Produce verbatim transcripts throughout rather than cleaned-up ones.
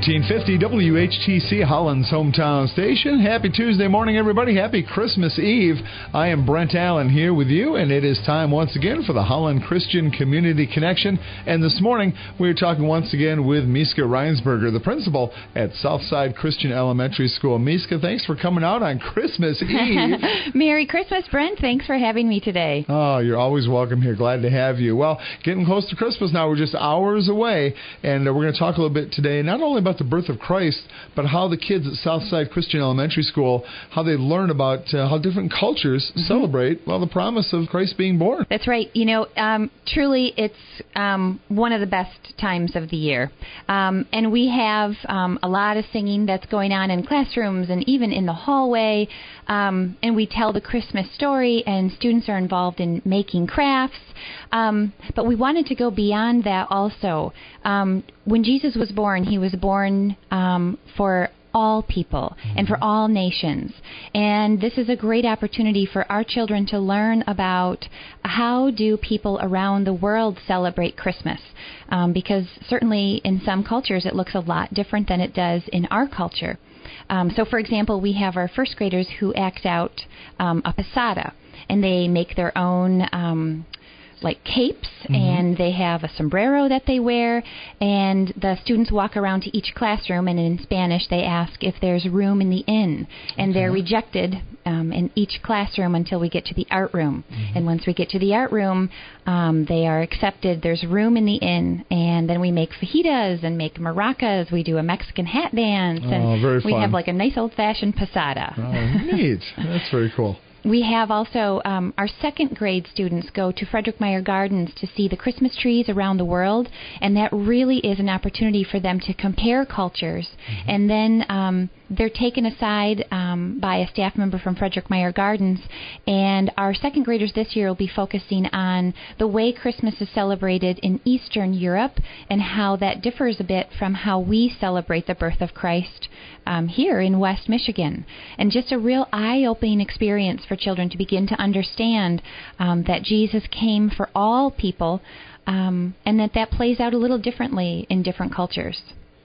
fourteen fifty W H T C, Holland's hometown station. Happy Tuesday morning, everybody. Happy Christmas Eve. I am Brent Allen here with you, and it is time once again for the Holland Christian Community Connection. And this morning, we're talking once again with Miska Reinsberger, the principal at Southside Christian Elementary School. Miska, thanks for coming out on Christmas Eve. Merry Christmas, Brent. Thanks for having me today. Oh, you're always welcome here. Glad to have you. Well, getting close to Christmas now. We're just hours away, and uh, we're going to talk a little bit today, not only about the birth of Christ, but how the kids at Southside Christian Elementary School, how they learn about uh, how different cultures mm-hmm. celebrate, well, the promise of Christ being born. That's right. You know, um, truly, it's um, one of the best times of the year. Um, and we have um, a lot of singing that's going on in classrooms and even in the hallway. Um, and we tell the Christmas story, and students are involved in making crafts. Um, but we wanted to go beyond that also. Um, when Jesus was born, he was born um, for all people and for all nations. And this is a great opportunity for our children to learn about how do people around the world celebrate Christmas. Um, because certainly in some cultures it looks a lot different than it does in our culture. Um, so, for example, we have our first graders who act out um, a posada, and they make their own um like capes, mm-hmm. and they have a sombrero that they wear, and the students walk around to each classroom, and in Spanish they ask if there's room in the inn, and okay. they're rejected um, in each classroom until we get to the art room. Mm-hmm. And once we get to the art room, um, they are accepted. There's room in the inn, and then we make fajitas and make maracas. We do a Mexican hat dance, oh, and very we fun. have like a nice old-fashioned posada. Oh, neat. That's very cool. We have also um, our second grade students go to Frederick Meyer Gardens to see the Christmas trees around the world, and that really is an opportunity for them to compare cultures. Mm-hmm. And then um, they're taken aside um, by a staff member from Frederick Meyer Gardens, and our second graders this year will be focusing on the way Christmas is celebrated in Eastern Europe and how that differs a bit from how we celebrate the birth of Christ um, here in West Michigan. And just a real eye-opening experience for children to begin to understand um, that Jesus came for all people, um, and that that plays out a little differently in different cultures.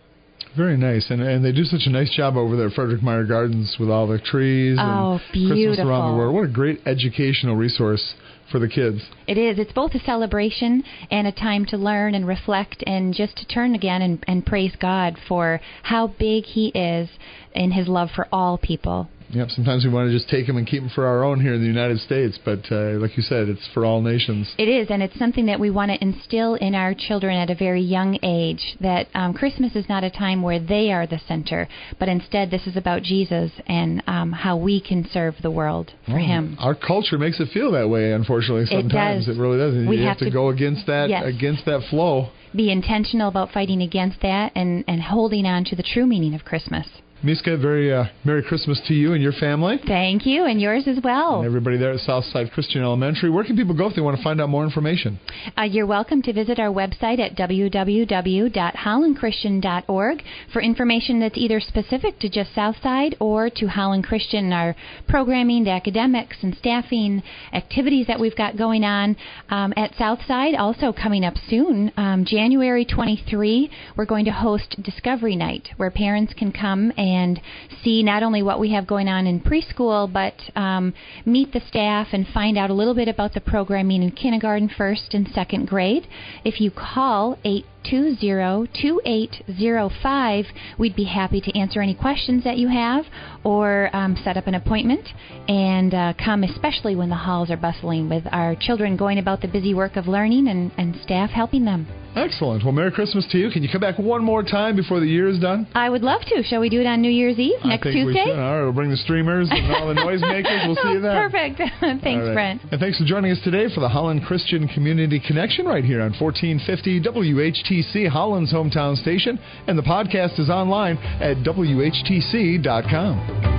Very nice. And and they do such a nice job over there at Frederick Meyer Gardens with all the trees oh, and beautiful. Christmas around the world. What a great educational resource for the kids. It is. It's both a celebration and a time to learn and reflect and just to turn again and, and praise God for how big He is in His love for all people. Yep, sometimes we want to just take them and keep them for our own here in the United States, but uh, like you said, it's for all nations. It is, and it's something that we want to instill in our children at a very young age, that um, Christmas is not a time where they are the center, but instead this is about Jesus and um, how we can serve the world for oh, Him. Our culture makes it feel that way, unfortunately, sometimes. It does. It really does. And we you have, have to, to go against that, yes. against that flow. Be intentional about fighting against that and, and holding on to the true meaning of Christmas. Miska, very uh, Merry Christmas to you and your family. Thank you, and yours as well. And everybody there at Southside Christian Elementary. Where can people go if they want to find out more information? Uh, you're welcome to visit our website at w w w dot holland christian dot org for information that's either specific to just Southside or to Holland Christian, our programming, the academics and staffing, activities that we've got going on um, at Southside. Also coming up soon, um, January twenty-third, we're going to host Discovery Night, where parents can come and and see not only what we have going on in preschool, but um, meet the staff and find out a little bit about the programming in kindergarten, first, and second grade. If you call eight two zero, two eight zero five, we'd be happy to answer any questions that you have or um, set up an appointment and uh, come, especially when the halls are bustling with our children going about the busy work of learning and, and staff helping them. Excellent. Well, Merry Christmas to you. Can you come back one more time before the year is done? I would love to. Shall we do it on New Year's Eve, I next think Tuesday? We should. All right, we'll bring the streamers and all the noisemakers. We'll see you then. Perfect. Thanks, right. Brent. And thanks for joining us today for the Holland Christian Community Connection right here on fourteen fifty W H T C, Holland's hometown station. And the podcast is online at W H T C dot com.